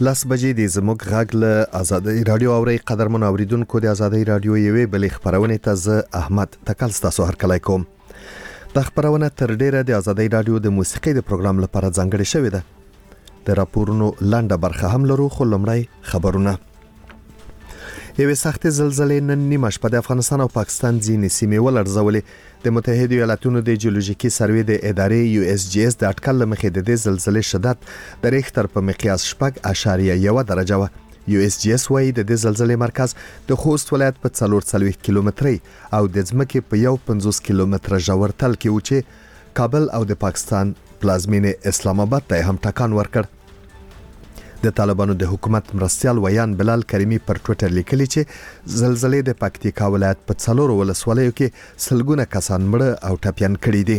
لاس بجې د زموږ غږ له آزادۍ رادیو اوري قدرمن اوریدونکو د آزادۍ رادیو یوې بلې خبرونه ته زه احمد تکل ستاسو هرکلی کوم. د خبرونه تر ډیره د آزادۍ رادیو د موسیقۍ د پروګرام لپاره ځانګړې شوې ده. د راپورونو لنډه برخه هم لرو، خو لومړی خبرونه. یوه سخت زلزلې نن نیمه شپه د افغانستان او پاکستان ځینې سیمې ولړزولې. د متحده ایالاتونو د جیولوژیکي سروې د ادارې USGS د اټکل مخې د دې زلزلې شدت د ریختر په مقیاس 6.1 درجه و. USGS وايي د دې زلزلې مرکز د خوست ولایت په 440 کیلومتري او د ځمکې په 50 کیلومتر ژورتل کې و چې کابل او د پاکستان پلازمینه اسلام آباد ته هم ټکان ورکړ. د طالبانو د حکومت مرستیال ویان بلال کریمی پر ټوئیټر لیکلی چې زلزلې د پکتیکا ولایت په 4 ولسوالیو کې سلګونه کسان مړه او ټپیان کړي دي.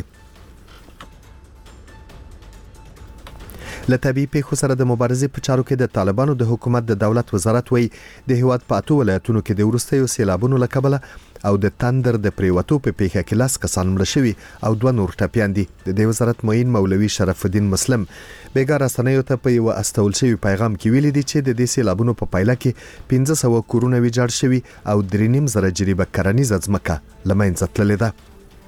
له طبیعي پیښو سره د مبارزې په چارو کې د طالبانو د حکومت د دولت وزارت وایي د هیواد په 8 ولایتونو کې د وروستیو سیلابونو له کبله او د تندر د پریوتو په پیښه کې 10 کسان مړه شوي او 2 نور ټپیان دي. د دې وزارت معین مولوي شرف الدین مسلم بیګا رسنیو ته په یو استول شوی پیغام کې ویلي دي چې د دې سیلابونو په پایله کې 1500 کورونه ویجاړ شوي او 3.5 جریبه کرنیزه ځمکه له منځه تللې ده.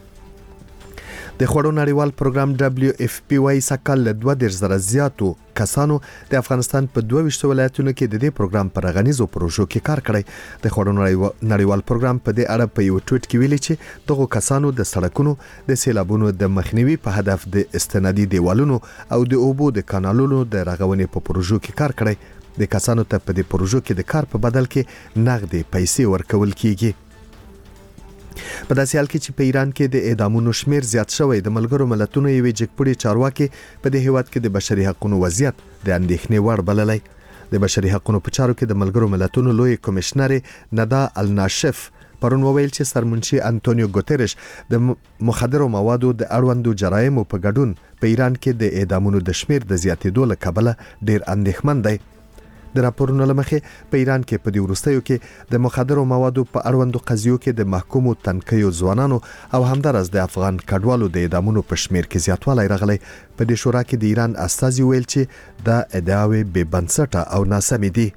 د خوړو نړیوال پروګرام WFP وايي سکهال له 2,000 زیاتو کسانو د افغانستان په 22 ولایتونو کې د دې پروګرام پر غنیزو پروژو کې کار کړی. د خوړو نړیوال پروګرام په دې اړه په یو ټویټ کې ویلي چې دغه کسانو د سړکونو د سیلابونو د مخنیوي په هدف د استنادي دیوالونو او د اوبو د کانالونو د رغونې په پروژو کې کار کړی. د کسانو ته په دې پروژو کې د کار په بدل کې نغدي پیسې ورکول کیږي. په داسې حال کې چې په ایران کې د اعدامونو شمیر زیات شوی، د ملګرو ملتونو یوې جګپوړي چارواکي په دې هیواد کې د بشري حقوقو وضعیت د اندېښنې وړ بللی. د بشري حقوقو په چارو کې د ملګرو ملتونو لوی کمشنر ندا الناشف پرون وویل چې سرمنشي انټونیو ګوتریش د مخدرو موادو د اړوندو جرایمو په ګډون په ایران کې د اعدامونو د شمیر د زیاتېدو له کبله ډیر اندېښمن دی. د راپورونو لمخې په ایران کې په دې وروستیو کې د مخدرو موادو په اړوندو قضیو کې د محکومو تنکیو ځوانانو او همدارس د افغان کډوالو د اعدامونو په شمیر کې زیاتوالی راغلی. په دې شورا کې د ایران استازي ویل چې دا ادعاوې بې بنسټه او ناسمې دي.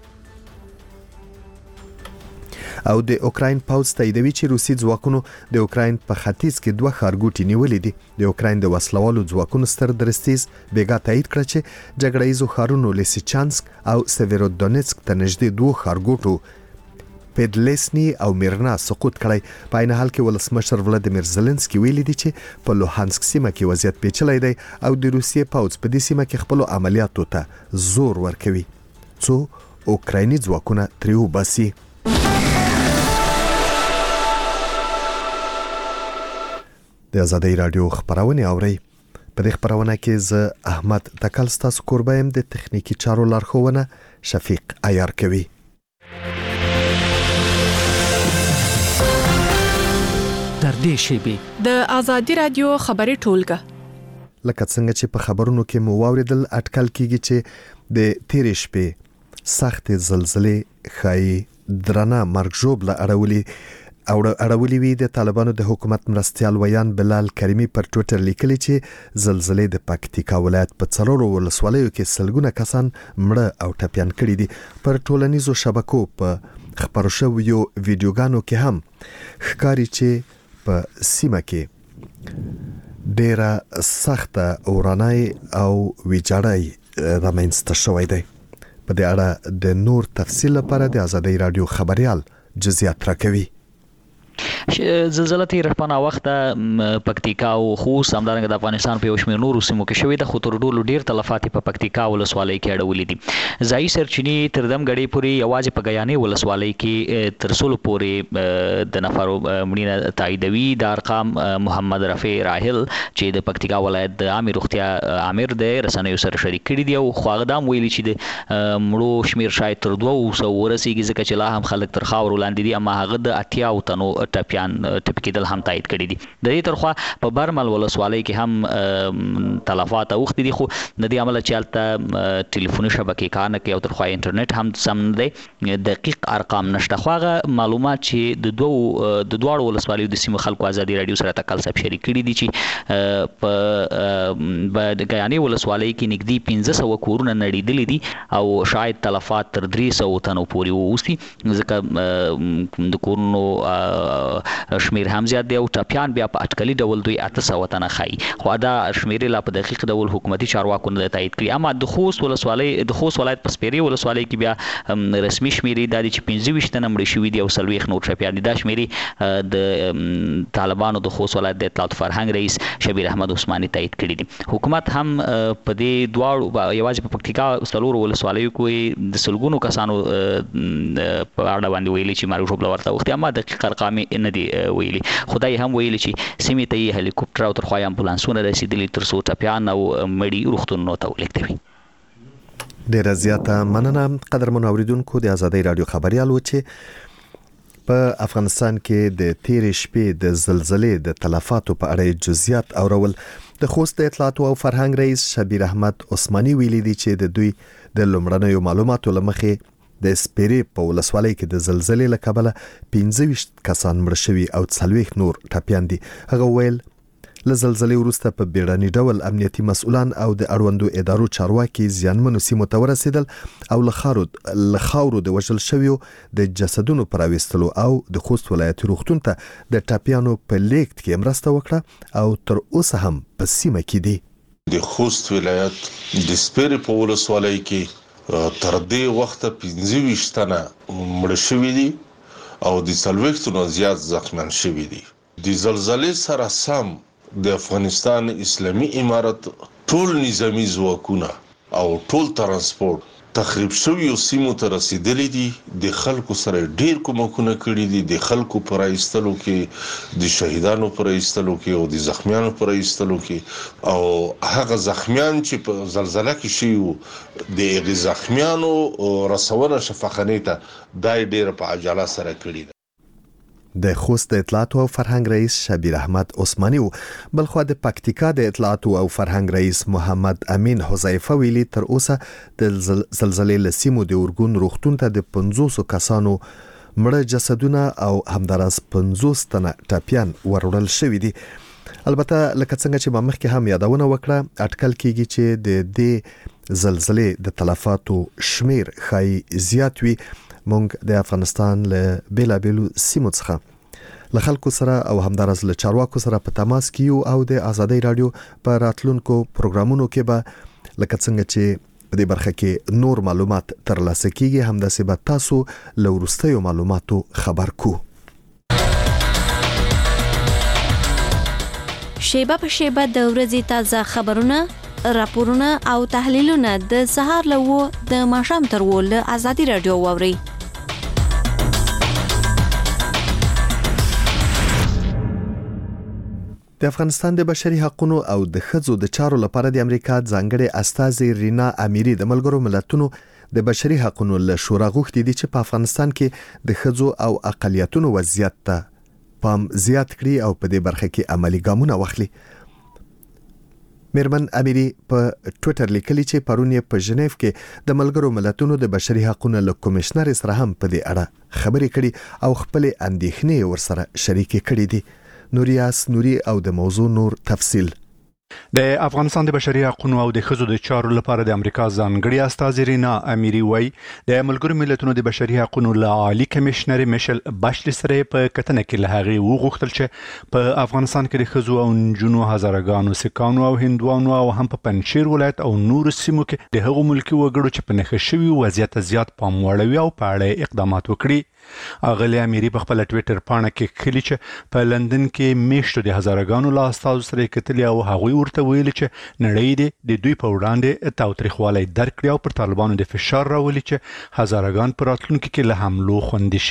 او د اوکراین پوځ تاییدوي چې روسي ځواکونو د اوکراین په ختیځ کې 2 ښارګوټي نیولې دي. د اوکراین د وسلوالو ځواکونو ستر درستیز بیګا تایید کړ چې جګړه ییزو ښارونو لیسیچانسک او سیویرودونیتسک ته نږدې 2 ښارګوټو پېدلیسني او میرنا سقوط کړی. په عین حال کې ولسمشر ولادیمیر زيلنسکي ویلي دی چې په لوهانسک سیمه کې وضعیت پیچلی دی او د روسیې پوځ په دې سیمه کې خپل عملیاتو ته زور ورکوي څو اوکرایني ځواکونه ترې وباسي. د آزادۍ رادیو خبرونه اوري. په دې خبرونه کې زه احمد تکل ستاسو کوربه يم. د تخنیکی چارو لارښوونه شفیق عیار کوي. در دې شیبه د آزادۍ رادیو خبري ټولګه لکه څنګه چې په خبرونو کې مو واوریدل اټکل کیږي چې د تیرې شپې سخت زلزلې خای درنه مرګ ژوبله اړولې وی. د طالبانو د حکومت مرستیال ویان بلال کریمی پر ټوئیټر لیکلی چې زلزلې د پکتیکا ولایت په 4 ولسوالیو کې سلګونه کسان مړه او ټپیان کړي دي. پر ټولنیزو شبکو په خبرو شویو ویډیوګانو کې هم ښکاري چې په سیمه کې ډیره سخته اورانای او ویجاړی رامنځته شوی دی. په دې اړه د نور تفصیل لپاره د آزادۍ رادیو خبريال جزئیات راکوي. زلزلہ تیر په وخت پکتیکا او خوست همدارنګه د افغانستان په شمیر نورو سیمو کې شوې د خطر ډولو ډیر تلفات په پکتیکا ولسوالۍ کې اړولې دي. ځای سرچینی تر دم غړي پوری یوازې په غیانې ولسوالۍ کې تر سول پورې د نفرو مړینه تاییدوي. د ارقام محمد رفیع راحل چې د پکتیکا ولایت د عامه روغتیا امیر د رسنیو سره شریک کړي دی او خواغدام ویلي چې د مړو شمیر شاید تر 200 ورسیږي ځکه چې لا هم خلک تر خاور لاندې دي، اما هغه د 80 تنو ټپیان ټپيان ټپي کېدل هم تایید کړي دي. د دې ترخوا په برمل ولسوالۍ کې هم تلفات اوښتي دي، خو د دې عمله چې هلته ټلیفوني شبکې کار نه کوي او ترخوا انټرنیټ هم سم نه دی، دقیق ارقام نشته. خو هغه معلومات چې د دواړو ولسوالیو د سیمو خلکو ازادي رادیو سره تکل صاحب شریک کړي دي چې په د ګیانې ولسوالۍ کې نږدې 1500 کورونه نړېدلي دي او شاید تلفات تر 300 تنو پورې واوسي، ځکه د کورونو شمیر هم زیات دی او ټپیان بیا په اټکلي ډول دوی 800 تنه ښایي، خو دا شمیرې لا په دقیق ډول حکومتي چارواکو نه تایید کړي. اما د خوست ولایت په سپیرې ولسوالۍ کې بیا رسمي شمیرې دا دي چې 25 تنه مړه شوي دي او 40 نور ټپیان دي. دا شمیرې د طالبانو د خوست ولایت د اطلاعات فرهنګ رئیس شبیر احمد عثماني تایید کړي دي. حکومت هم په دې دواړو یوازې په پکتیکا څلورو ولسوالیو کې د سلګونو کسانو په اړه باندې ویلي چې مرګ ژوبله ورته اوښتي، اما دقیق ارقام نه دي ویلي. خدای هم ویلي چې سیمې ته یې هلیکوپټر او ترخوا امبولانسونه رسېدلي تر څو ټپیان او مړي روغتونونو ته ولېږدوي. ډیره زیاته مننه قدرمنو اوریدونکو. د ازادۍ رادیو خبريال و چې په افغانستان کې د تیرې شپې د زلزلې د تلفاتو په اړه جزئیات اورول. د خوست د اطلاعات او فرهنګ رئیس شبیر احمد عثماني ویلي دي چې د دوی د لومړنیو معلوماتو لمخې د سپیرې په ولسوالۍ کې د زلزلې له کبله 15 کسان مړه شوي او 40 نور ټپیان دي. هغه ویل له زلزلې وروسته په بیړني ډول امنیتي مسؤلان او د اړوندو ادارو چارواکي زیانمنو سیمو ته ورسېدل او له خاورو د وژل شویو د جسدونو پر راوستلو او د خوست ولایت روغتون ته د ټپیانو په لیږد کې مرسته وکړه او تر اوسه هم په سیمه کې دي. د خوست ولایت د سپیرې په ولسوالۍ کې تر دې وخته 15 تنه مړه شوي دي او د 40 نه زیات زخمیان شوي دي. د زلزلې سره سم د افغانستان اسلامي امارت ټول نظامی ځواکونه او ټول ترانسپورت تخریب شوی سیمو ته رسیدلي دي. د خلکو سره ډیر کومکونه کړي دي، د خلکو پر ایستلو کې، د شهیدانو پر ایستلو کې او د زخمیانو پر ایستلو کې، او هغه زخمیان چې په زلزلہ کې شي د هغه زخمیانو رسونه شفاخانه ته دای ډیر په عجاله سره کړي دي. د خوست د اطلاعات او فرهنګ رئیس شبیر احمد عثماني بلخو د پکتیکا د اطلاعات او فرهنګ رئیس محمد امین حذیفه ویلي تر اوسه د زلزلې لسیمو د اورګون روغتون ته د 500 کسانو مړه جسدونه او همدارس 50 تنه ټپیان وروړل شوي دي. البته لکه څنګه چې مخکې هم یادونه وکړه، اټکل کیږي چې د دې زلزلې د تلفاتو شمیر خای زیات وي. مونږ د افغانستان له بیلابیلو سیمو څخه له خلکو سره او همدارس له چارواکو سره په تماس کې یو او د ازادۍ رادیو په راتلونکو پروګرامونو کې به لکه څنګه چې په دې برخه کې نور معلومات ترلاسه کیږي همداسې به تاسو له وروستیو معلوماتو خبر کو. شیبه په شیبه د ورځې تازه خبرونه، راپورونه او تحلیلونه د سهار له د ماښام تر له ازادي رادیو واوري. د افغانستان د بشري حقوقو او د ښځو د چارو لپاره د امریکا ځانګړي استازي رینا امیری د ملګرو ملتونو د بشري حقوقو له شورا غوښتي دي چې په افغانستان کې د ښځو او اقلیتونو وضعیت ته پام زیات کړي او په دې برخه کې عملی ګامونه واخلي. میرمن امیری په ټوئیټر لیکلي چې پرون یې په ژنیف کې د ملګرو ملتونو د بشري حقوقو له کمشنر سره هم په دې اړه خبرې کړي او خپل اندېښنې ورسره شریکې کړي دي. نوریاس نوري او د موضوع نور تفصیل. د افغانستان د بشري حقوقو او د ښځو د چارو لپاره د امریکا ځانګړي استازي رینا امیری وایي د ملګرو ملتونو د بشري حقوقو له عالی کمشنر میشل باشلی سره په کتنه کې له هغه وغوښتل چې په افغانستان کې د ښځو او نجونو هزارګانو سکانو او هندوانو او هم په پنځیر ولایت او نور سیمو کې د هغو ملکي وګړو چې په نښه شوي وضعیت زیات پام وړوي او په اړه اقدامات وکړي. اغلی امیری په خپل ټوئیټر پاڼه کې خلی چې په لندن کې میشتو د هزارګانو لا استازو سره کتلی او هغوی ورته ویل چې نړۍ د دوی په وړاندې تاوتریخوالی درک کړي او پر طالبانو د فشار راولي چې هزارګان پر راتلونکي کې له حملو خوندي شي.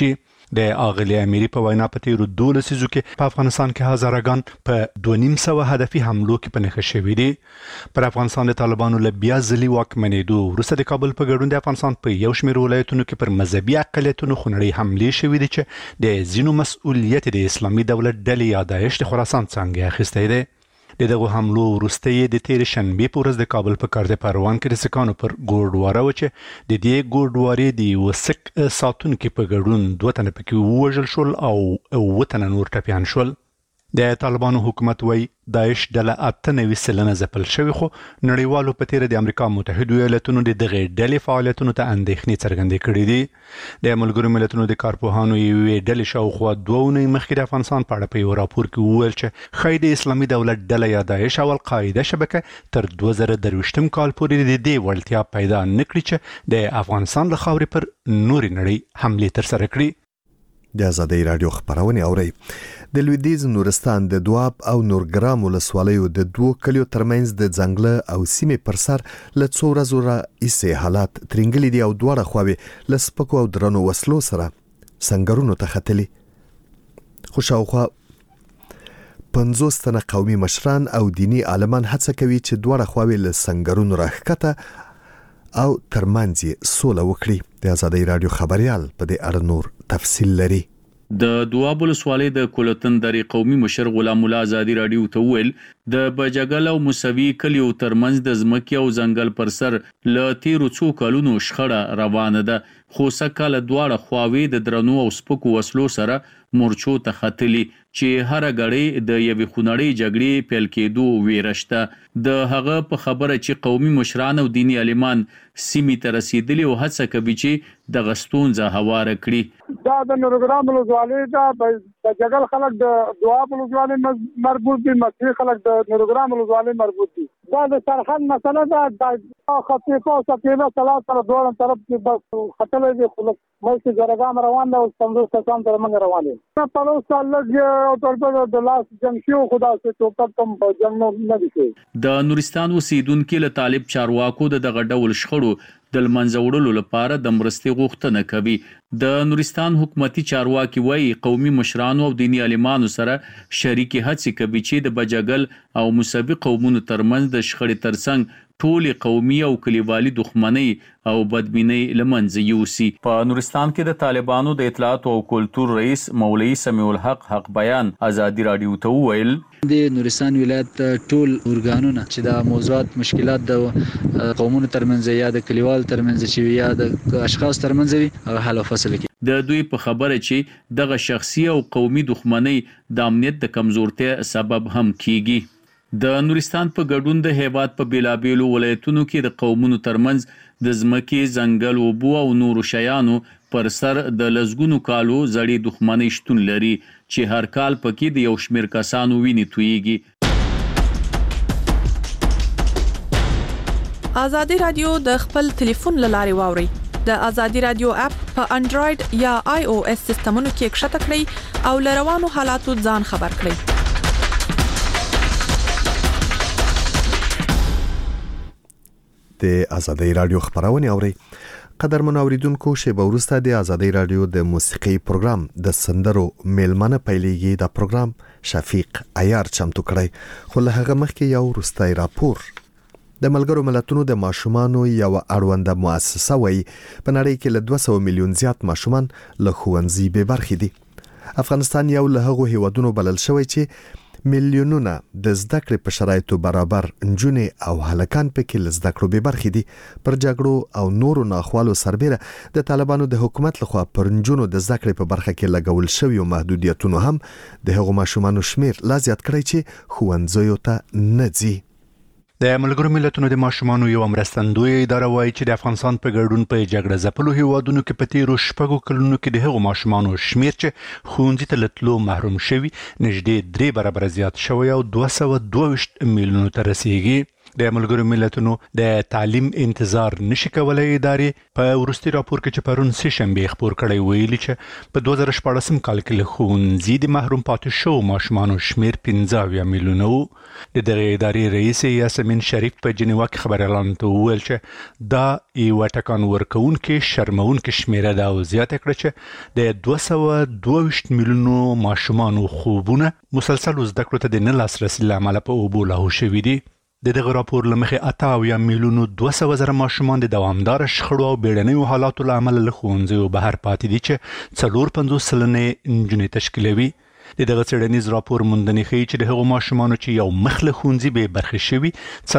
د اغلی اميري په وینا په تیرو 12 لسیزو کې په افغانستان کې هزارهګان په 2.5 هدفي حملو کې پنهخه شوې دي. پر افغانستان د طالبانو له بیا ځلي واکمنېدو وروسته د کابل په ګډون د افغانستان په یو شمېر ولایتونو کې پر مذهبي اقلیتونو خونړۍ حملې شوې دي چې د ځینو مسؤلیت د اسلامي دولت ډلې یا داعش د خراسان څنګه اخیستی دی. دغه حملو وروسته د تیر شنبه په ورځ د کابل په کارته پروان کې د سکانو پر ګوردواره و چې د دې ګوردوارې د وسک ساتونکو په ګډون 2 تنه پکې وژل شول او 9 تنه نور ټپيان شول. د طالبانو حکومت وای داعش ډله 98 سلنه ځپل شوی خو نړیوالو په تیر د امریکا متحده ایالاتونو د دغه ډلې فعالیتونو ته اندېښنې څرګندې کړې دي. د ملګرو ملتونو د کارپوهانو یوې ډلې شاوخوا 2 ونې مخکې د افغانستان په اړه په یو راپور کې وویل چې خای د اسلامي دولت ډله یا داعش او القاعده شبکه تر 2023 کال پورې د دې وړتیا پیدا نکړي چې د افغانستان له خاورې پر نوري نړۍ حمله تر سره کړي. د آزادۍ رادیو خبرونه اوري. د لویدیز نورستان د دواب او نورګرام ولسوالیو د 2 کلیو ترمنځ د ځنګل او سیمې پر سر له 2 ورځو راهیسې حالات ترنګلي دي او دواړه خواوې له سپکو او درنو وسلو سره سنگرونو ته ختلي. خو شاوخوا 50 تنه قومي مشران او دینی عالمان هڅه کوي چې دواړه خواوې له سنگرونو راښکته او ترمنځ سوله وکړي. د آزادۍ رادیو خبريال په دې اړه نور تفصیل لري. د دواب ولسوالۍ د کولتن درې قومي مشر غلام الله آزادۍ رادیو ته ویل د بجګل او موسوي کلیو ترمنځ د ځمکې او ځنګل پر سر ل تیرو څو کلونو شخړه روانه ده خو سکه دواړه خواوې د درنو او سپکو وسلو سره مورچو ته ختلي چې هر غړي د یوې خونړۍ جګړې پیل کېدو ویرشته. د هغه په خبره چې قومي مشران او دینی عالمان سیمې ته رسیدلي او هڅه کوي چې د غستونځه هواره کړي. دا د نورګرام ولسوالۍ د بجګل خلک د دواب ولسوالۍ مربوط دي، مصری خلک د نورګرام ولسوالۍ مربوط دي. دا د سرحد مسله ده. د خطیفه او سفیده سلام سره دوه طرف کې بس خطلې دي. خلک ملک جرګام روان ده او 50 کسان تر موږ روان دي. په لوسه لږ او تر د لاس جنگ شو خدا سے ټوپک کم جنگ نه دي. د نورستان اوسیدونکو له طالب چارواکو دغه ډول شخړو د منځوړلو لپاره د مرستې غوښتنه کوي. د نورستان حکومتي چارواکي وایي قومي مشرانو او دینی عالمانو سره شریکي هڅې کوي چې د بجګل او موسوي قومونو ترمنځ د شخړې ترڅنګ ټول قومي او کلیوالي دښمنۍ او بدبینۍ لمنځه یوسي. په نورستان کې د طالبانو د اطلاعات او کلتور رئیس مولوی سمیع الحق بیان آزادۍ رادیو ته ویل د نورستان ولایت ټول اورګانونه چې د موضوعات مشکلات د قومونو ترمنځ یا د کلیوال ترمنځ چې یا د اشخاص ترمنځ وي حل او فصل کوي. د دوی په خبره چې دغه شخصي او قومي دښمنۍ د امنیت د کمزورتیا سبب هم کیږي. د نورستان په ګډون د هیواد په بیلابیلو ولایتونو کې د قومونو ترمنځ د ځمکې ځنګل اوبو او نورو شیانو پر سر د لزګونو کالو زړې دښمنۍ شتون لري چې هر کال پکې د یو شمېر کسانو وینې تویږي. آزادۍ رادیو د خپل ټلیفون لارې واوري. د آزادۍ رادیو اپ په انډراید یا آی او اس سیستمونو کې ښکته کړئ او لروانو حالاتو ځان خبر کړئ. د آزادۍ رادیو خبرونه اوري. قدرمن اوریدونکو شیبه وروسته د آزادۍ رادیو د موسیقي پروګرام د سندرو میلمنه پیلېږي. دا پروګرام شفیق عیار چمتو کړی خو له هغه مخکې یو وروستی راپور. د ملګرو ملتونو د ماشومانو یو اړونده مؤسسه وایي په نړۍ کې له 200 میلیون زیات ماشومان له ښوونځي بې برخې دي. افغانستان یو له هغو هیوادونو بلل شوی چې میلیونونه د زده کړې په شرایطو برابر نجونې او هلکان پکې له زده کړو بې برخې دي. پر جګړو او نورو ناخوالو سربیره د طالبانو د حکومت لخوا پر نجونو د زده کړې په برخه کې لګول شویو محدودیتونو هم د هغو ماشومانو شمیر لا زیات کړی چې ښوونځیو ته نه ځي. د ملګرو ملتونو د ماشومانو یو مرستندوی اداره وایي چې د افغانستان په ګډون په جګړه ځپلو هیوادونو کې په تیرو 6 کلونو کې د هغو ماشومانو شمیر چې ښوونځي ته تللو محروم شوي نږدې 3 برابر زیات شوی او 222 میلیونو ته رسیږي. د ملګرو ملتونو د تعلیم انتظار نشي کولای ادارې په ورستي راپور کې چې پرون سه شنبه خبر کړی ویلي چې په 2014 کال کې له ښوونځي د محروم پاتې شو ماشومانو شمیر 15 میلیونه وو. د دغه ادارې رئیس یاسمین شریف په جنیوا کې خبريالانو ته وویل چې دا یو ټکان ورکوونکې شرمونکې شمیره ده او زیاته کړه چې د 222 میلیونو ماشومانو خوبونه مسلسل زده کړو ته د نه لاسرسي لامل په اوبو لاهو شوي دي. د دغه راپور لمخې 88 میلیونو 200 زره ماشومان د دوامدار شخړو او بیړنیو حالاتو له امله له ښوونځیو بهر پاتې دي چې 54 سلنه نجونې تشکیلوي. د دغه څېړنیز راپور موندنې ښیي چې د هغو ماشومانو چې یو مخ له ښوونځي بې برخې شوي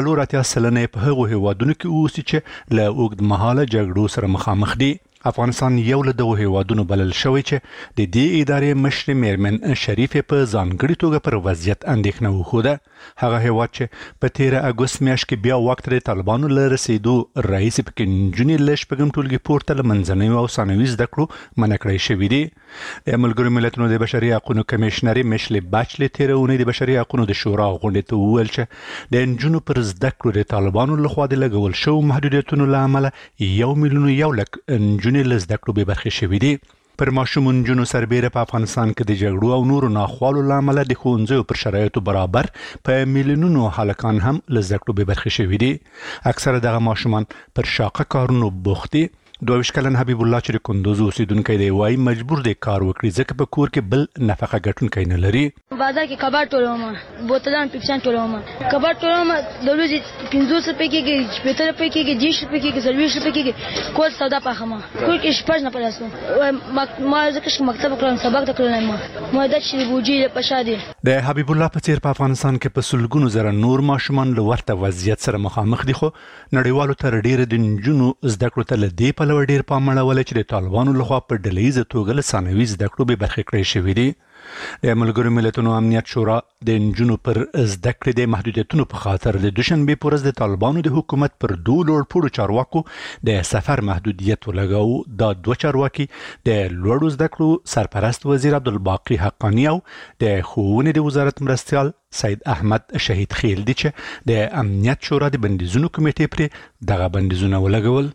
84 سلنه په هغو هیوادونو کې اوسي چې له اوږدمهاله جګړو سره مخامخ دي. افغانستان یو له دغو هیوادونو بلل شوی چې د دې ادارې مشر میرمن شریف په ځانګړي توګه پر وضعیت اندېښنه وښوده. هغه هیواد چې په 13 اګوست میاشت کې بیا وخت د طالبانو له رسېدو رئیس پکې نجونې له شپږم ټولګي پورته له منځنیو او ثانوي زده کړو منع کړی شوي دي. د ملګرو ملتونو د بشري حقوقو کمیشنري میشل باچلې تېره اونۍ د بشري حقوقو د شورا غونډې ته وویل چې د نجونو پر زده کړو د طالبانو لخوا د لګول شوو محدودیتونو له امله 1 میلیون یو لک نجونې له زده کړو بې برخې شوي دي. پر ماشوم نجونو سربېره په افغانستان کې د جګړو او نورو ناخوالو له امله د ښوونځیو پر شرایطو برابر په میلیونونو هلکان هم له زده کړو بې برخې شوي دي. اکثره دغه ماشومان پر شاقه کارونو بوخت دي. 22 کلن حبیب الله چې د کندوز اوسیدونکی دی وایي مجبور دی کار وکړي ځکه په کور کې بل نفقه ګټونکی نه لري. بازار کې کباب ټولوم، بوتلان پیپسان ټولوم، کباب ټولوم د ورځې 50 روپۍ کېږي، 70 روپۍ کېږي، 10 روپۍ کېږي، 30 روپۍ کېږي. کور سودا پاخمه کور کې شپږ نه پلاسو ما ځکه مکتب کړم سبق د کړم ما د چې بوجي په شادي. د حبیب الله په څیر په افغانستان کې په سلګونو زره نور ماشومان له ورته وضعیت سره مخامخ دي خو نړیوالو تر ډیره د نجونو زده کړو ته لدی په ډیر پام اړول چې د طالبانو لخوا په ډلهیزه توګه له ثانوي زده کړو بې برخې کړی شوي دي. د ملګرو ملتونو امنیت شورا د نجونو پر زده کړې د محدودیتونو په خاطر د دوشنبه په ورځ د طالبانو د حکومت پر دوه لوړپوړو چارواکو د سفر محدودیت ولګاو. دا دوه چارواکي د لوړو زده کړو سرپرست وزیر عبدالباقی حقانی او د ښوونې د وزارت مرستیال سید احمد شهید خیل دي چې د امنیت شورا د بندیزونو کمیټې پر دغه بندیزونه ولګول.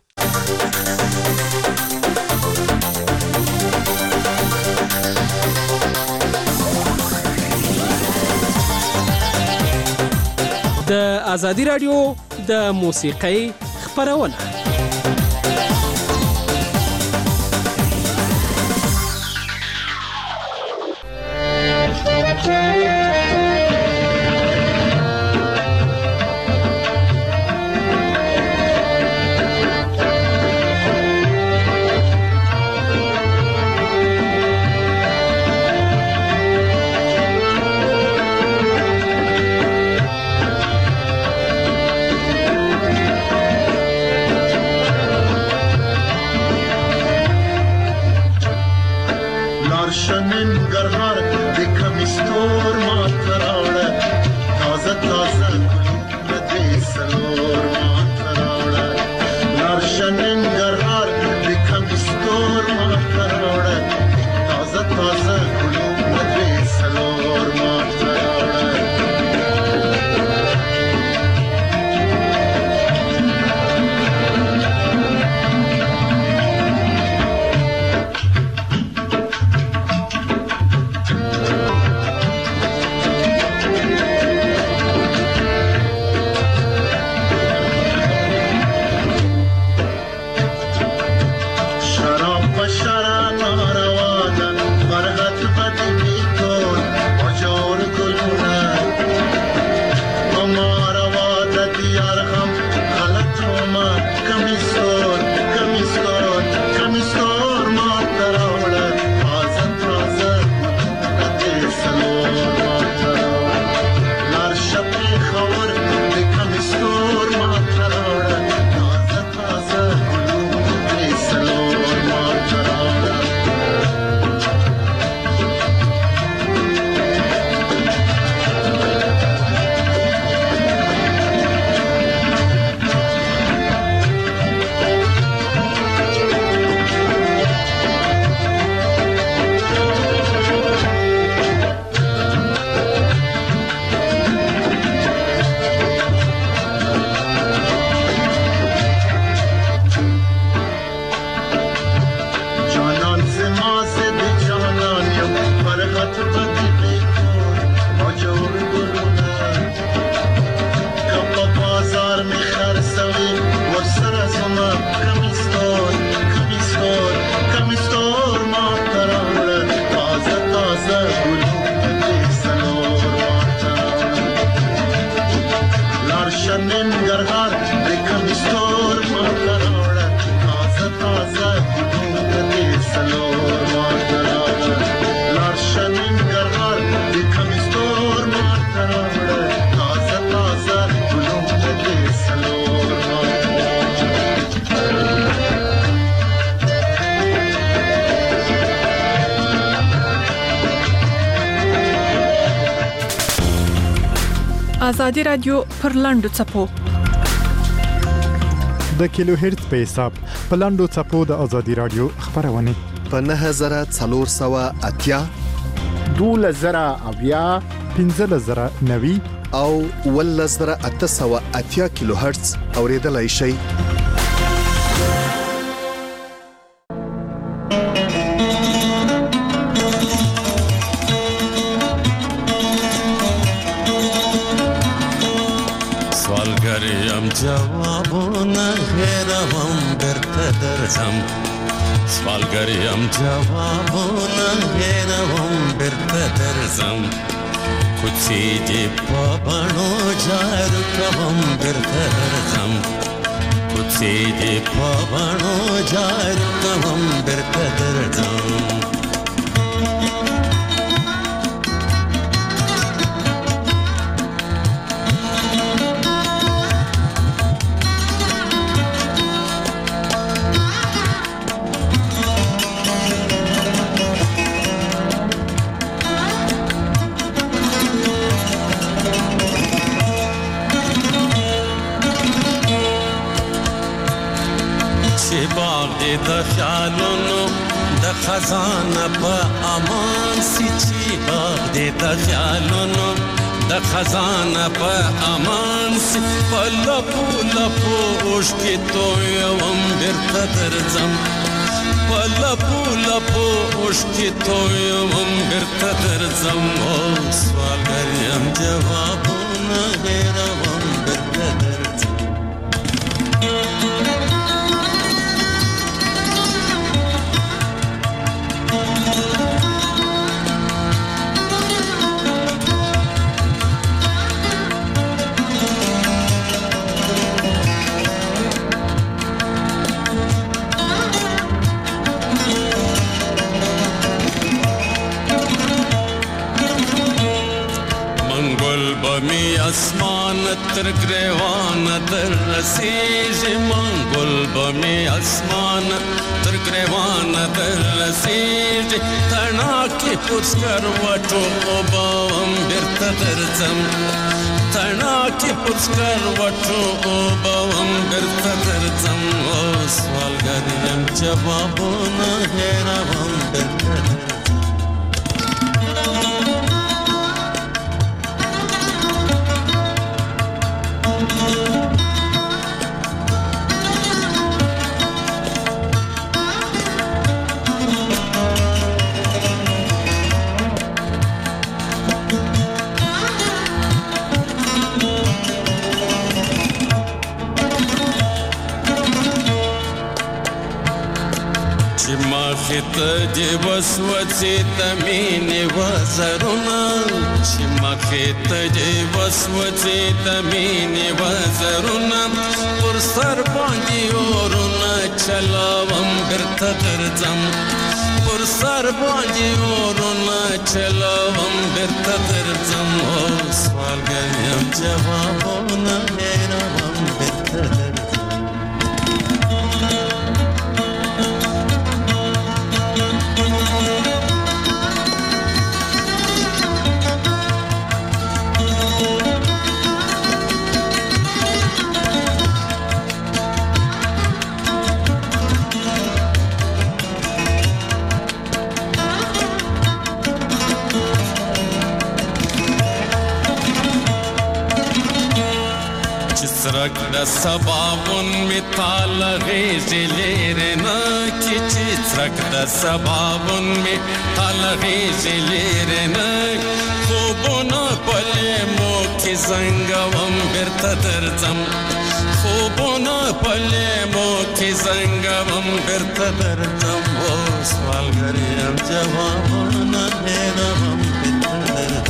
د ازادي رادیو د موسیقۍ خبرونه. ازادي رادیو پر لاندو چپو د کیلو هرتز په حساب په لاندو چپو د ازادي رادیو خبرونه په 9480 2000 1590 او 1880 کیلو هرتز اوریدلای شئ. سوالگریم جوابونه هیروم برته درزم سوالگریم جوابونه هیروم برته درزم کچی دی پابانو جارو کوم برته درزم کچی دی پابانو جارو کوم برته درزم د خیالونو د خزانه په امان سي چې باغ دې د خیالونو د خزانه په امان سي په لپو لپو اوښکې تویوم بیرته درځم په لپو لپو اوښکې تویوم بیرته درځم او سوالګر یم جوابونه هېروم بیرته درځم بمی اسمان تر گریوان در رسیږي منګل بمی اسمان تر گریوان در رسیږي تنا کې پوسکر وټو وبم بیرته درځم تنا کې پوسکر وټو وبم بیرته درځم او سوالګر یم جوابونه هېروم بیرته درځم مخت دی وسوسې د مینې وزرونه چې مخت دی وسوسې د مینې وزرونه پر سر باندې اورونه چلاوم بیرته درځم پر سر باندې اورونه چلاوم بیرته درځم او سوالګر یم جوابونه هېروم بیرته درځم سرک د سباون می تال غیزی لیرنا کی چی سرک د سباون می تال غیزی لیرنا خوبونا پلی مو کی زنگوم بیرته درځم خوبونا پلی مو کی زنگوم بیرته درځم او سوالګر یم جوابونه هېروم بیرته درځم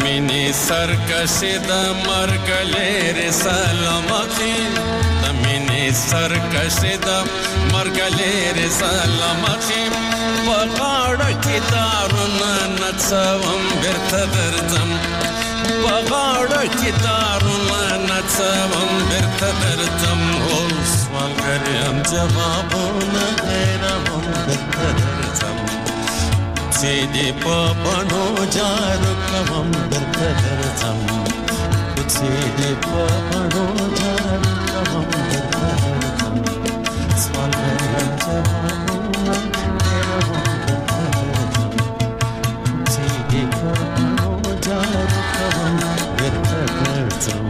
سرکشی د مرګ لري سلامتی د مینې سرکش د مرګلې رساله مخې په غاړه کې دارونه نڅوم بیرته درځم په غاړه کې دارونه نڅوم بیرته درځم اوس ملګر یم جوابونه هېروم بیرته درځم چې دې په بڼو جارو کوم بیرته درځم چې دې په بڼو جارو کوم بیرته درځم ملګر یم جوابونه هېروم بیرته درځم چې دې په بڼو جارو کوم بیرته درځم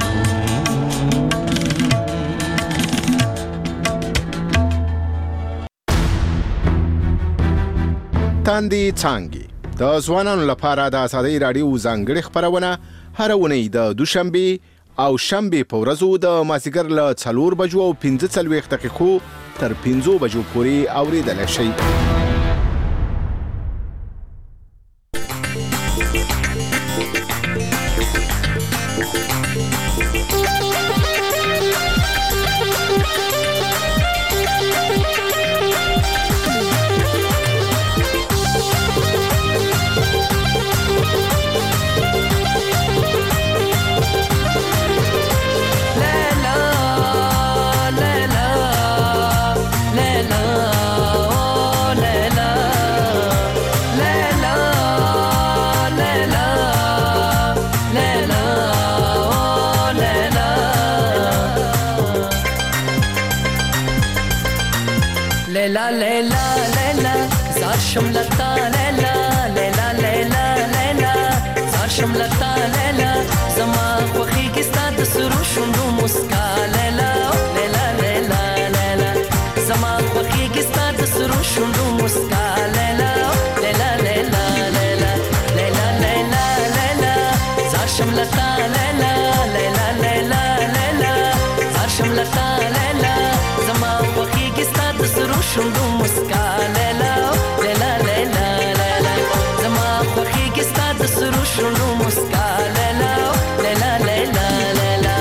تاندې څانګې د ځوانانو لپاره د ازادۍ راډیو ځانګړې خپرونه هر اونۍ د دوشنبه او شنبه په ورځو د مازیګر له 4 بجو او 15 دقیقو تر 5 بجو پورې اوریدل شي. ليلى ليلى ليلى زار شملتا ليلى ليلى ليلى ليلى زار شملتا ليلى زما خوخي کستا د سرو شوندو مسکا ليلى ليلى ليلى ليلى زما خوخي کستا د سرو شوندو مسکا ليلى ليلى ليلى ليلى ليلى ليلى ليلى زار شملتا ليلى ليلى ليلى ليلى زار شملتا ليلى زما خوخي کستا د سرو شوندو مسکا ليلى ليلى ليلى ليلى زما خوخي کستا د سرو شوندو مسکا ليلى ليلى ليلى ليلى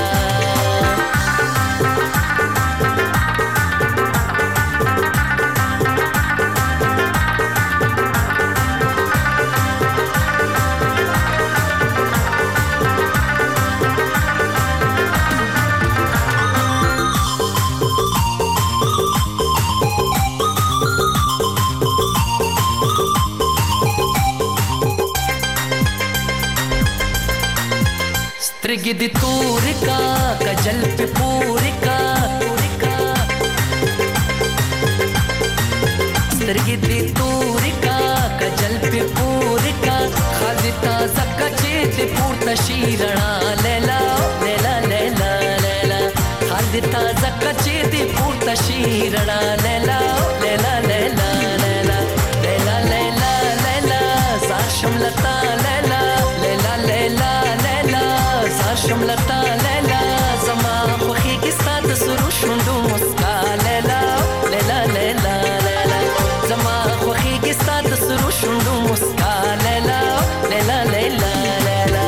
سترګې دې تورې کا کجل په پورې کا سترګې دې تورې کا کجل په پورې کا خالي تازه کچې دې پورته شي رڼا لیلا لیلا لیلا لیلا خالي تازه کچې دې پورته شي رڼا لیلا لیلا لیلا لیلا لیلا لیلا لیلا زار شملتا لیلا لیلا لیلا لیلا زار شملتا لیلا زما خوخي کستا د سرو شوندو مسکا لیلا لیلا لیلا لیلا زما خوخي کستا د سرو شوندو مسکا لیلا لیلا لیلا لیلا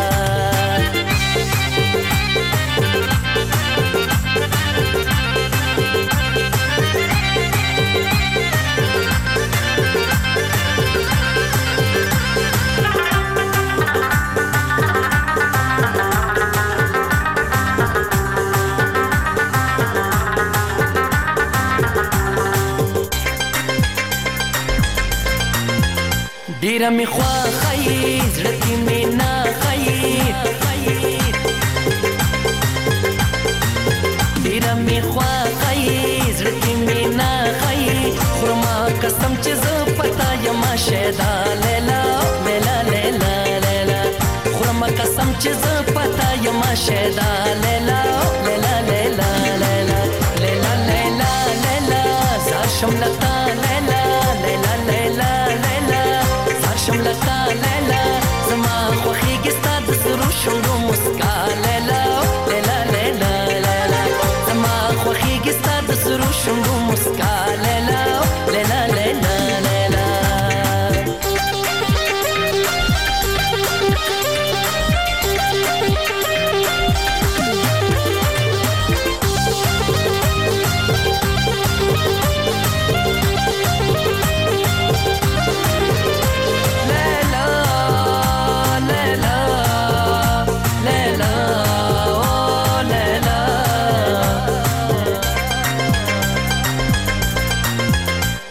ډیره می خواخی زړه کې می نه خی ډیره می خواخی زړه کې می نه خی خرما قسم چې زه پتا یم شهدا لیلا لیلا لیلا لیلا خرما قسم چې زه پتا یم شهدا لیلا لیلا لیلا لیلا لیلا لیلا لیلا زار شملتا لیلا لیلا لیلا لیلا شملتا لیلا زما خوخي کستا د سرو شوندو مسکا لیلا لیلا لیلا لیلا زما خوخي کستا د سرو شوندو مسکا لیلا لیلا لیلا لیلا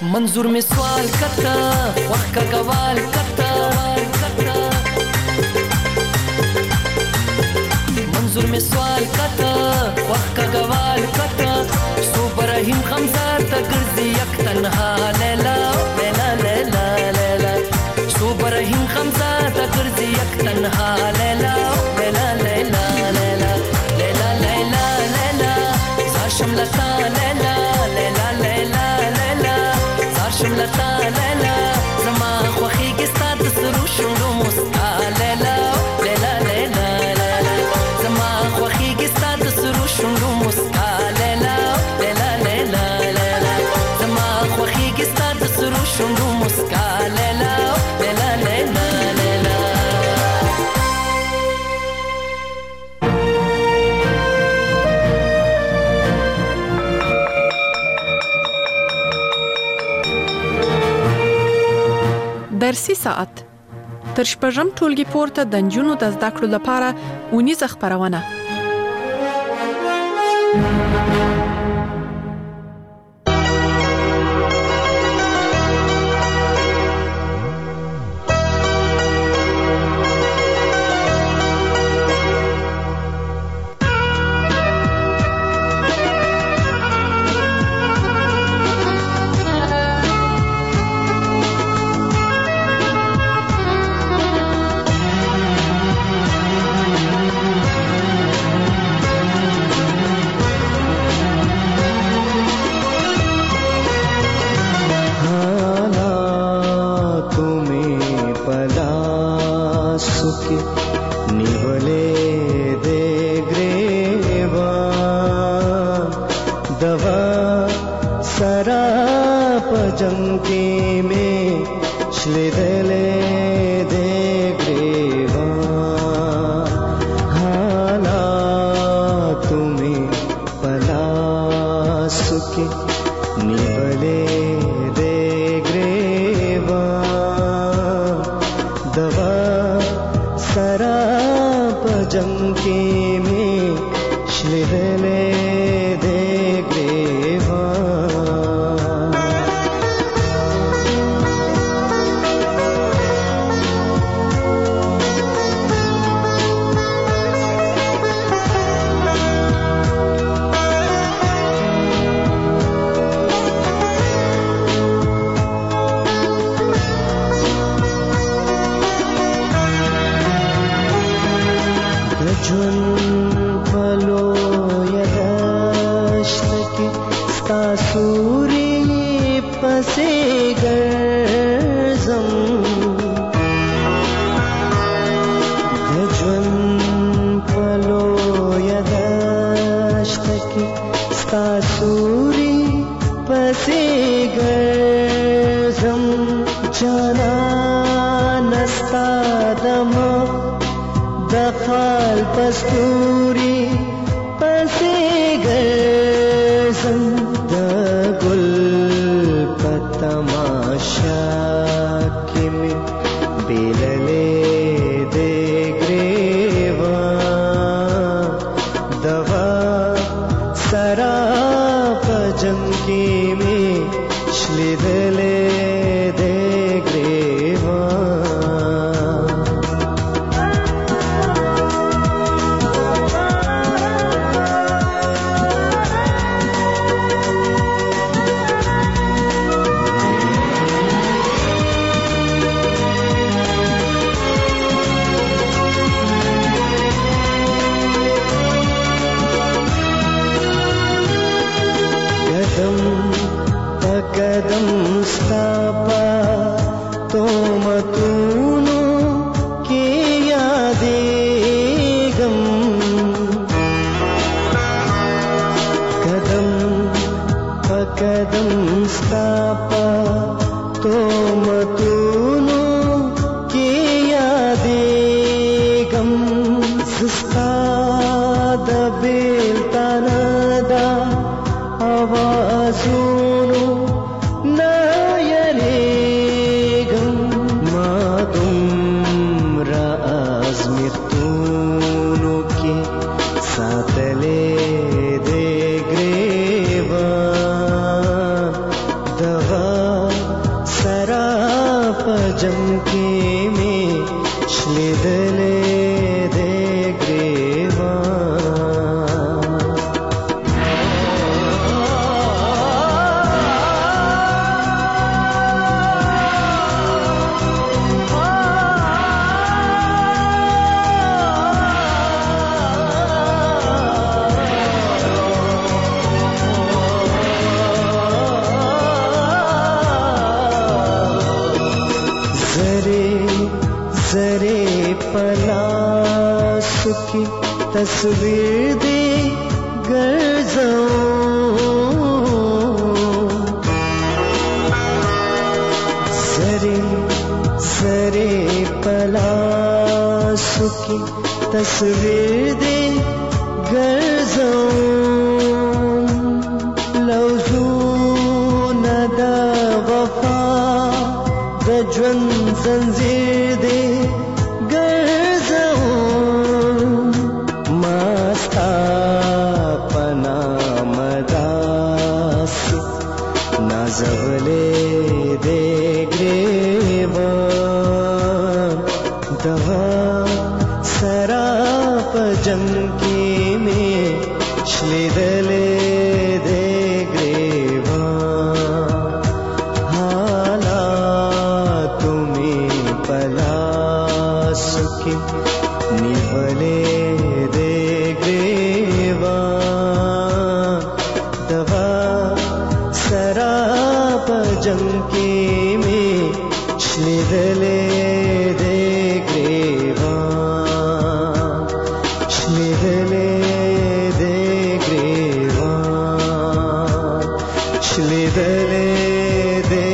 منظور می سوال کتا وخت کا گوال کتا منظور می سوال کتا وخت کا گوال کتا سو برahim خمزار تا گرزی یک تنها لیلا لیلا لیلا لیلا سو برahim خمزار تا گرزی یک تنها لیلا لیلا لیلا لیلا لیلا لیلا لیلا زاشم لتا لیلا لیلا لیلا لیلا زاشم لتا لیلا زما خوخیږي ستا د سرو شونډو مسکا لیلا لیلا لیلا لیلا زما خوخیږي ستا د سرو شونډو مسکا لیلا لیلا لیلا لیلا زما خوخیږي ستا د سرو شونډو مسکا لیلا لیلا لیلا لیلا درسي ساعت تر شپږم ټولګي پورته د نجونو د زده کړو لپاره اونیزه خپرونه ساتلې دې ګریوان دغه تصویر دې ګرځوم سرې سرې پلاسو کې تصویر دې ګرځوم لوزونه د وفا د ژوند زنځیر دې ګرځوم ما ستا په نامه داسې نازولې دې ګریوان د سرا په جنګ کې مې شلیدلې دې ګریوان حالاتو مې په لاسو کې نیولې دې ګریوان د سرا په جنګ کې مې شلیدلې دې ګریوان شلیدلې دې ګریوان شلیدلې دې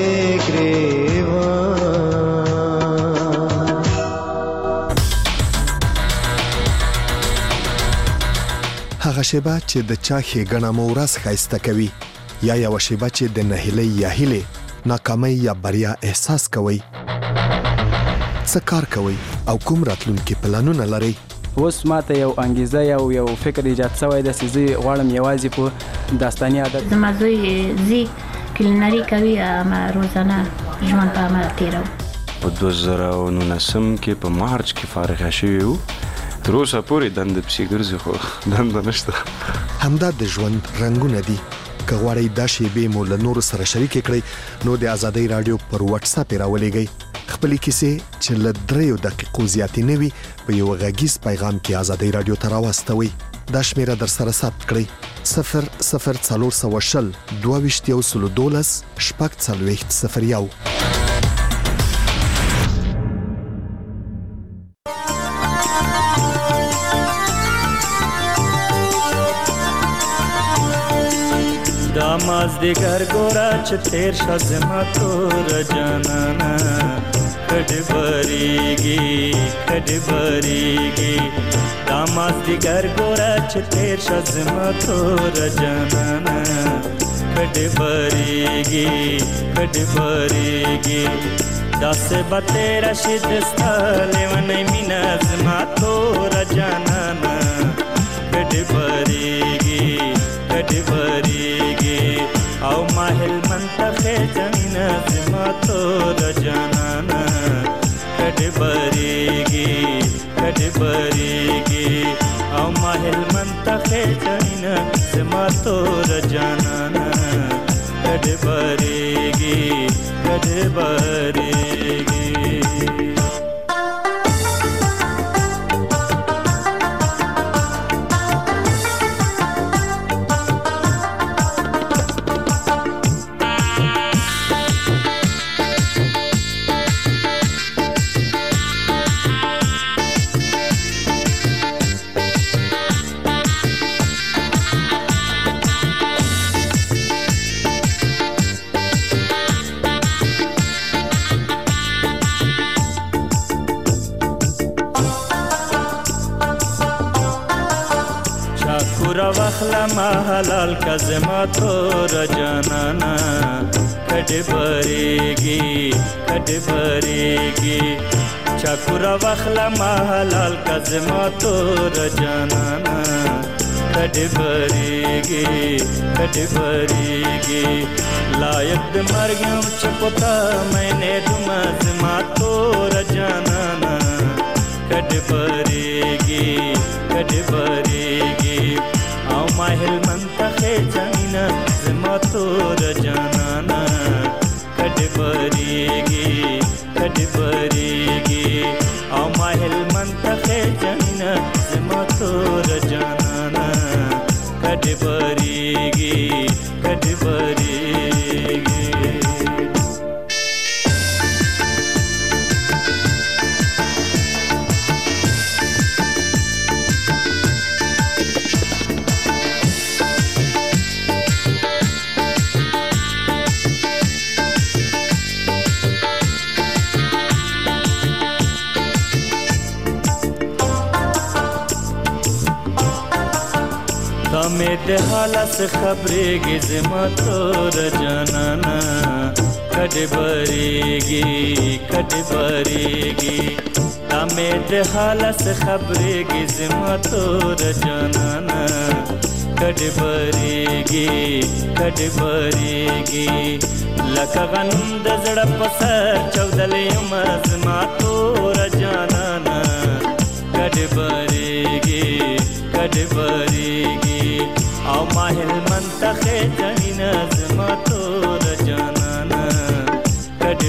ګریوان. هغه شیبه چې د چا ښېګڼه مو ورځ ښایسته کوي یا یوه شیبه چې د نهیلۍ یا هیلې ناکامۍ یا بریا احساس کوئ. څه کار کوئ او کوم راتلونکي پلانونه لرئ؟ اوس ماته یو انګیزه یو فکر ایجاد شوی دی چې زه غواړم یوازې په داستاني عادت زما زوی زی کلینري کوي اما روزانه ژوند په عمل تیرو. په 2019 کې په مارچ کې فارغ شوی وو. تر اوسه پورې دنده پسې ګرځي خو دنده نشته. همدا د ژوند رنګونه دي. که غواړئ دا شیبې مو له نورو سره شریکې کړئ نو د ازادۍ راډیو پر واتس اپ یې راولېږئ. خپلې کیسې چې له 3 دقیقو زیاتې نه وي په یو غږیز پیغام کې ازادۍ راډیو ته راواستوئ. دا شمیره در سره ثبت کړئ 00420 22 4001. مازدیګر ګورا چې تیر شه زما تور جانانا کډ بریږي دا مازدیګر ګورا چې تیر شه زما تور جانانا کډ بریږي داسې به تیره شي دستا لیونی مینه زما تور جانانا کډ بریږي او ماهل منتخه جمینا زما تور جانانا کډ بریږي او ماهل منتخه جمینا زما تور جانانا کډ بریږي ما حلال کا زما تور جانانا کډ بریږي چاکورا واخلا ما حلال کا زما تور جانانا کډ بریږي لایق د مرګم چپتا مینه دم زما تور جانانا کډ بریږي او ماهل منتخه جمینا زما تور جانانا کډ بریږي او ماهل منتخه جمینا زما تور جانانا کډ بریږي مې د حاله څه خبرېږي زما تور جانانا کډې بریږي دا مې د حاله څه خبرېږي زما تور جانانا کډې بریږي لکه غنم د زړه په سر چودلې یم زما تور جانانا کډې بریږي او ما هلمند ته خېجنینا زما تور جانانا کډې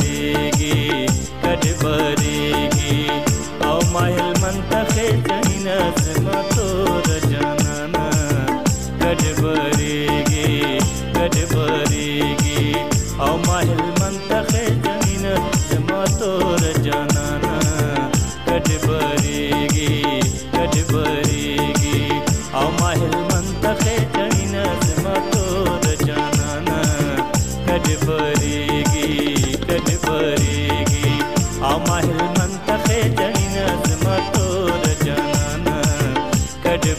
بریږي او ما هلمند ته خېجنینا زما تور جانانا کډې بریږي او ما هلمند ته خېجنینا زما تور جانانا کډې بریږي او ما هلمند ته خېجنینا زما تور جانانا کډې بریږي او ما هلمند ته خېجنینا زما تور جانانا کډې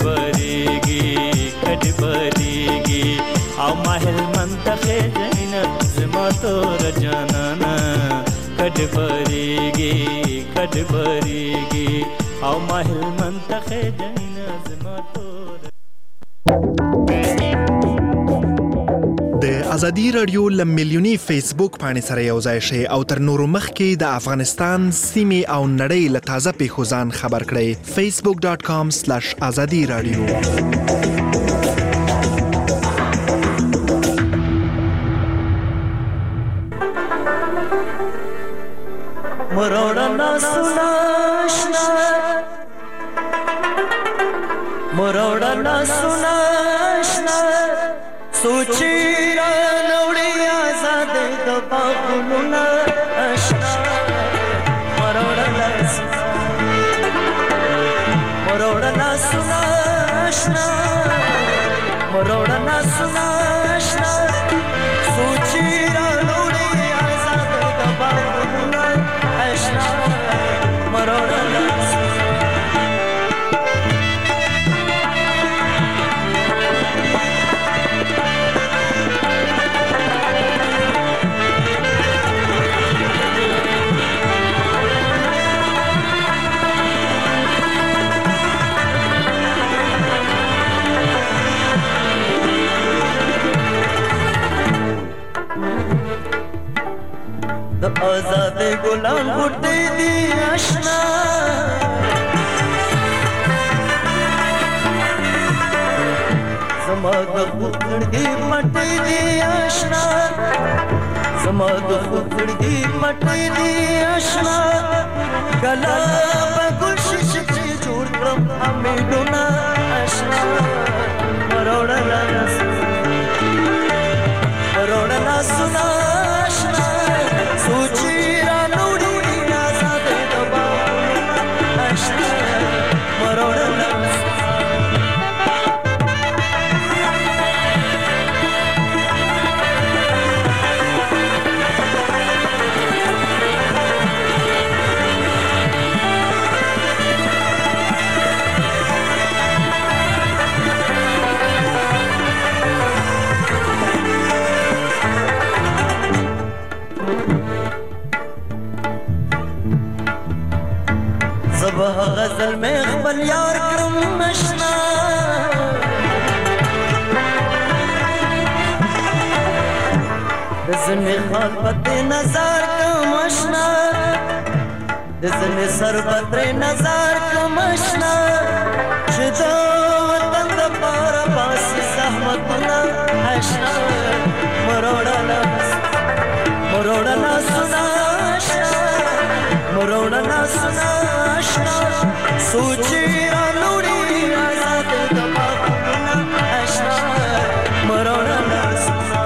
بریږي او ما هلمند ته خېجنینا زما تور جانانا کډې بریږي او ما هلمند ته خېجنینا زما تور. د ازادي رادیو لمیلیونی فیسبوک باندې سره یو ځای شي او تر نورو مخکې د افغانستان سیمې او نړۍ له تازه پیښو ځان خبر کړئ. facebook.com/azadi radio. مروڑنا سناشنا سوچی را نوڑی آزاد دبا کنونا اشنا مروڑنا سناشنا سوچی را نوڑی آزاد دبا کنونا اشنا مروڑنا آزاد غلام بوٹے دی آشنا زما د خودړګي مټې دی آشنا زما د خودړګي مټې دی آشنا کلا په کوشش چې جوړ کړم امیدونه آشنا مروڑنا سنا آشنا سوچی را نوڑی آزاد دبا آشنا مروڑنا غزل میں خپل یار کرم مشنا دزن خال پتے نظر کم اشنا دزن سر پتے نظر کم اشنا شدا وطن دا پارا باسی زحمتنا اشنا مروڑنا سنا مروڑنا سنا سوچی را نوڑی آزاد دبا کنونا اشنا مروڑنا سنا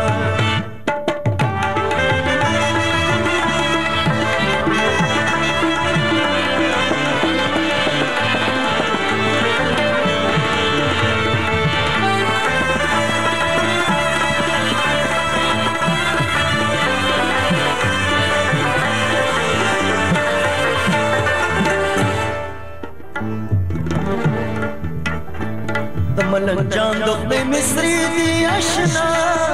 محمد جان د خدای مصری دی آشنا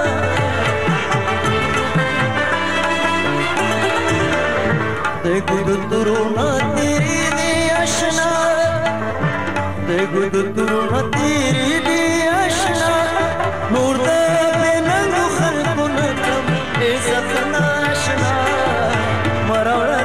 देखो तुरुना तेरी दी आशना देखो तुरुना तेरी दी आशना नूर दे बेनंग खलकुन कम इज्जत नाशना मरोड़ा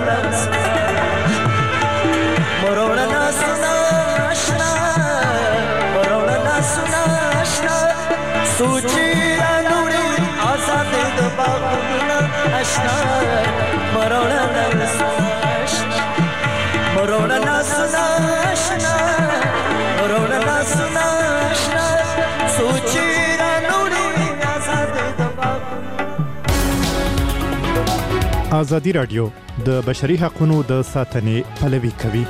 ना सुना आशना मरोड़ा ना सुना आशना सूची नूरी आजाद दबागुना आशना मरोड़ा ना मरोड़ा ना सुना आशना मरोड़ा ना सुना आशना सोची रानूरी आजाद दबा ازادي رادیو د بشري حقوقو د ساتنې پلوي کوي.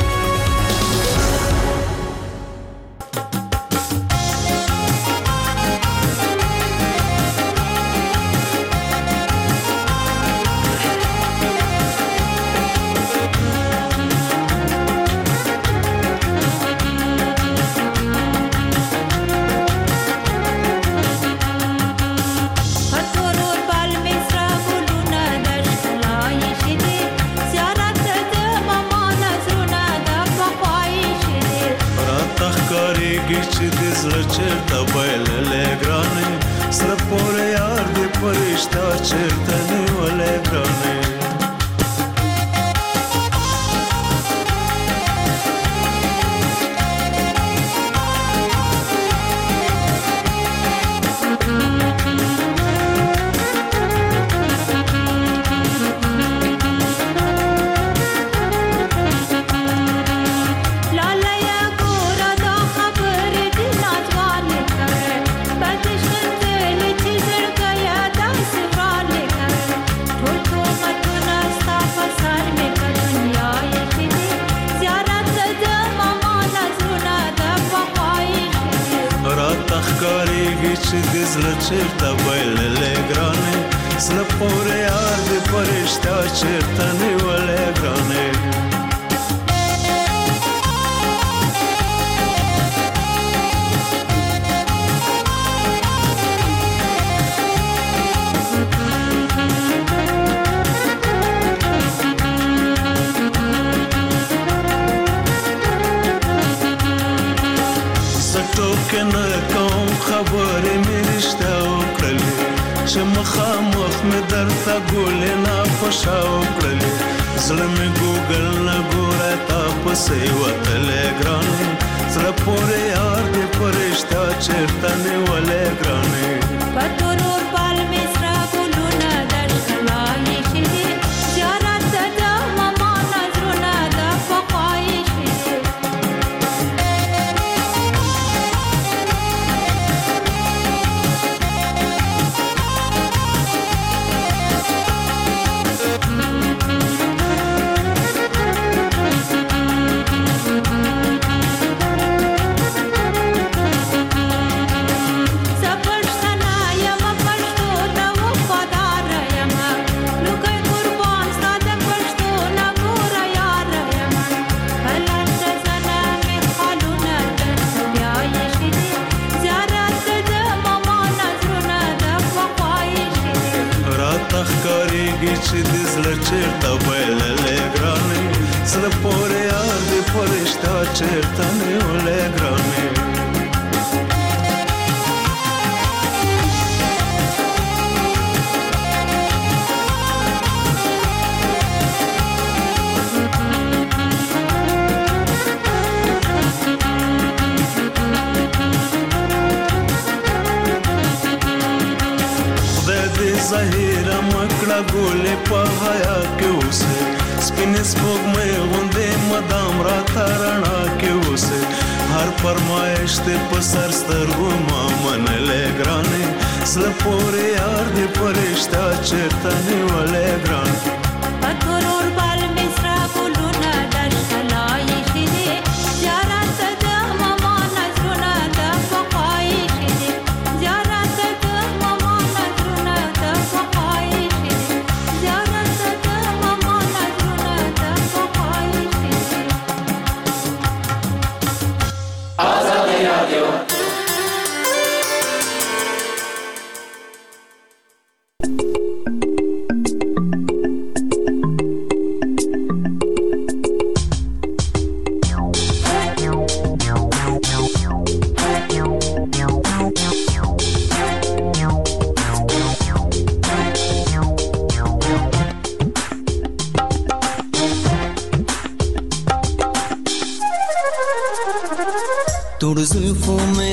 ظهیره مکړه ګولې په حیا کې اوسه سپین سپوږمۍ غوندې مدام را ترنا کې اوسه هر فرمایش ته په سر سترګو ما منلې ګرانې سل پورې یار دې پرشتہ چرته نیولې ګران پتورور بال مصرا ګلونه دشلای شي زیارت د ماما نظرونه د فقای شي زیارت د ماما نظرونه د فقای شي زیارت د ماما نظرونه د فقای شي آزادی رادیو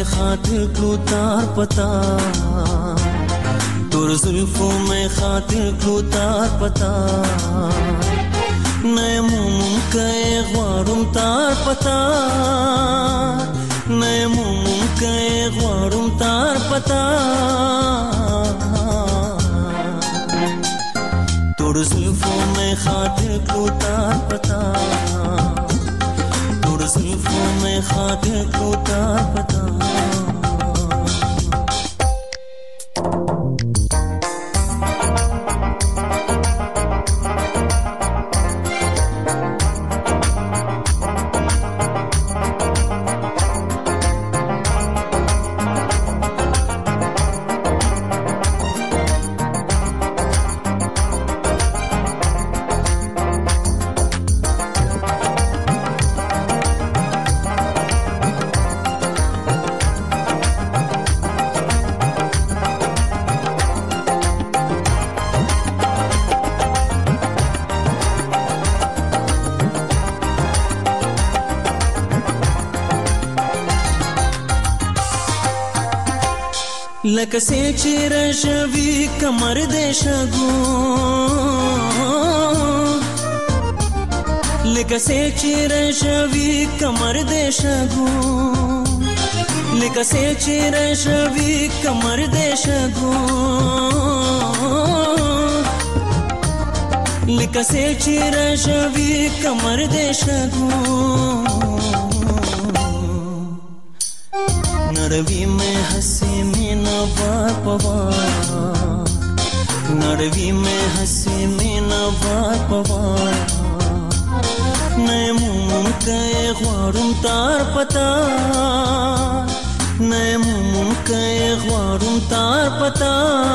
में खातिर क्लू तार पता तोर जुल्फों में खातिर क्लू तार पता नए मुम के ख्वारुम तार पता नए मुम के ख्वारुम तार पता तोर जुल्फों में खातिर क्लू तार पता तोर जुल्फों में खातिर क्लू तार पता लक से चिरशवी कमर देशगु लक से चिरशवी कमर देशगु लक से चिरशवी कमर देशगु लक से चिरशवी कमर देशगु नरवी में हंसी में नवार पवार नरवी में हंसी में नवार पवार नए मुम के ख्वारुम तार पता नए मुम के ख्वारुम तार पता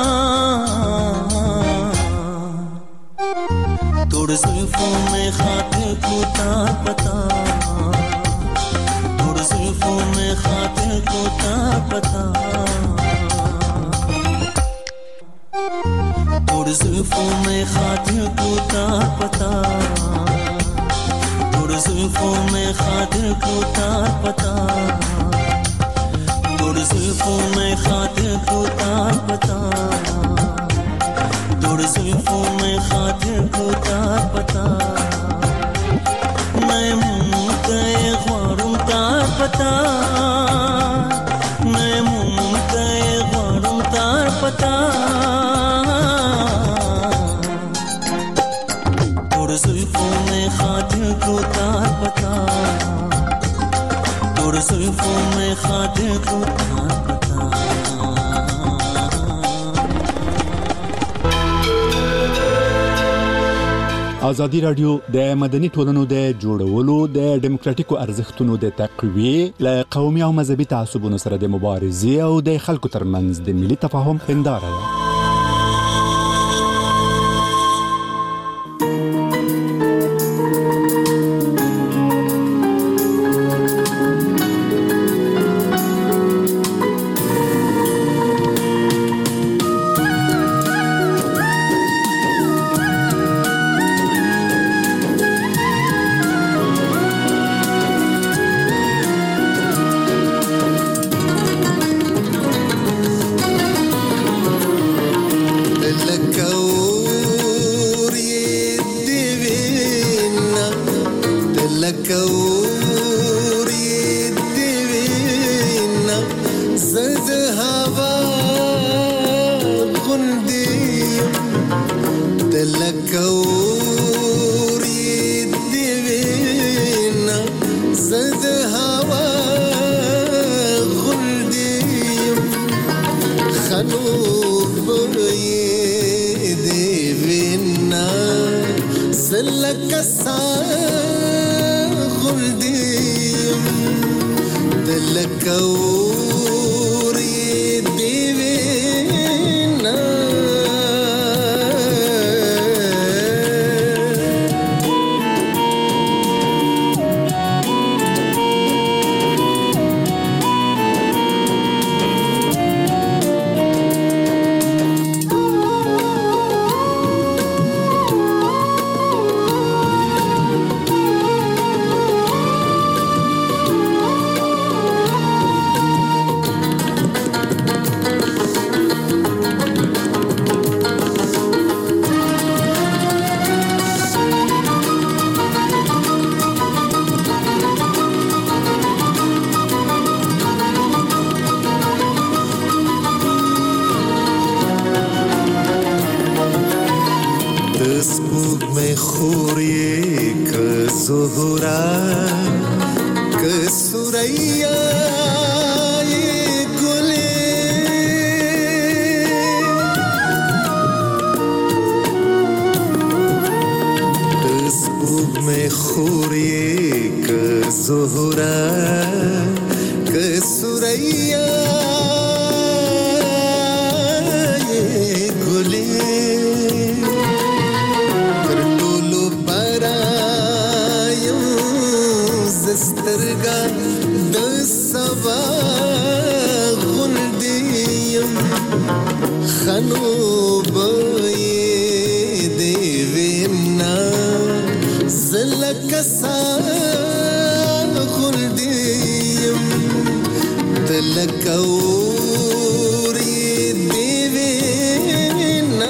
तोड़ जुल्फों में खातिर क्लू तार पता जुल्फों में खातिर को तार पता तोड़ जुल्फों में खातिर को तार पता तोड़ जुल्फों में खातिर को तार पता तोड़ जुल्फों में खातिर को तार पता तोड़ जुल्फों में खातिर को तार पता नए मुंह के ख्वारुम तार पता नए मुंह के ख्वारुम तार पता तोड़ जुल्फों में खातिर को तार पता तोड़ जुल्फों में खातिर को तार पता ازادي رادیو د مدني ټولنو د جوړولو د ډیموکراتیکو ارزښتونو د تقویې ل قومي او مذهبي تعصبونو سره د مبارزې او د خلکو ترمنځ د ملي تفاهم هنداره ده. خور یې که زهرا که سوریا یې ګلې د سپوږمۍ خور یې که زهرا که سوریا سترګا د سبا غوندیم خنو به دی وینا زلک سا غوندیم دلک اور دی وینا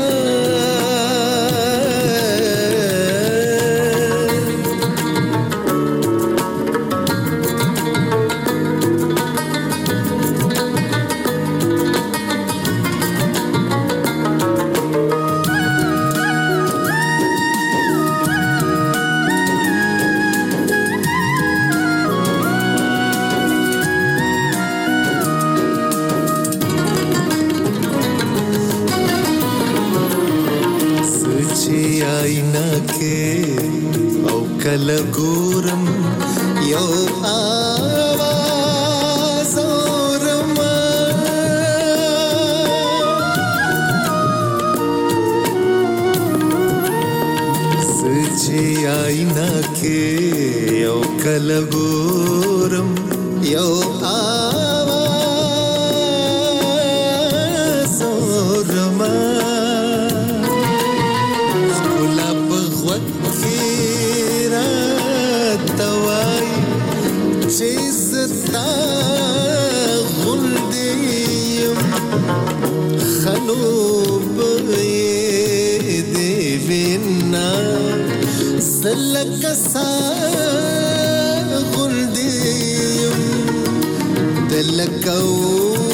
کله ګورم یو آواز اورم سچې آینا کې یو کله ګورم یو آواز اورم زتا غلدیم خنو به دی وینا زلک سا غلدیم دلک